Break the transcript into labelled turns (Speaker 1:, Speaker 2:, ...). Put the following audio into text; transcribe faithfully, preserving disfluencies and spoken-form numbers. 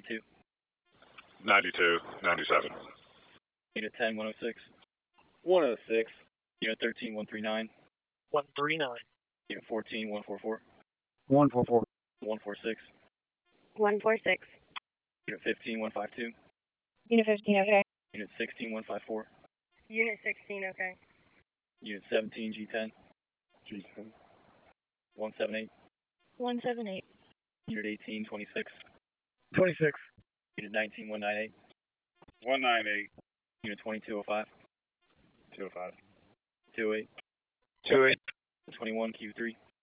Speaker 1: ninety-two.
Speaker 2: ninety-two, ninety-seven.
Speaker 1: Unit ten, one oh six.
Speaker 3: one oh six.
Speaker 1: Unit thirteen, one thirty-nine.
Speaker 4: one thirty-nine.
Speaker 1: Unit fourteen, one forty-four.
Speaker 5: one four four.
Speaker 1: one forty-six.
Speaker 6: one forty-six.
Speaker 1: Unit fifteen, one fifty-two.
Speaker 6: Unit fifteen, okay.
Speaker 1: Unit sixteen, one fifty-four.
Speaker 6: Unit sixteen, okay.
Speaker 1: Unit seventeen, G ten.
Speaker 3: G ten.
Speaker 1: one seventy-eight.
Speaker 6: one seventy-eight.
Speaker 1: Unit eighteen, twenty-six.
Speaker 5: twenty-six.
Speaker 1: Unit nineteen, one ninety-eight.
Speaker 3: one ninety-eight.
Speaker 1: Unit twenty-two oh five.
Speaker 3: two oh five.
Speaker 1: two oh eight.
Speaker 2: two eight.
Speaker 1: twenty-one, Q three.